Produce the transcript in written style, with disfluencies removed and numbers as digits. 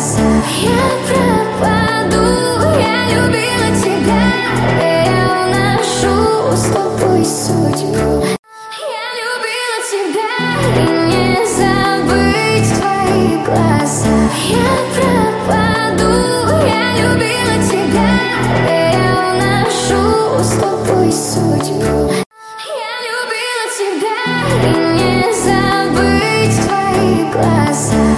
глаза. Я пропаду, я любила тебя, я уношу с тобой судьбу. Я любила тебя, и не забыть твои глаза. Я пропаду, я любила тебя, я уношу с тобой судьбу. Я любила тебя, и не забыть твои глаза.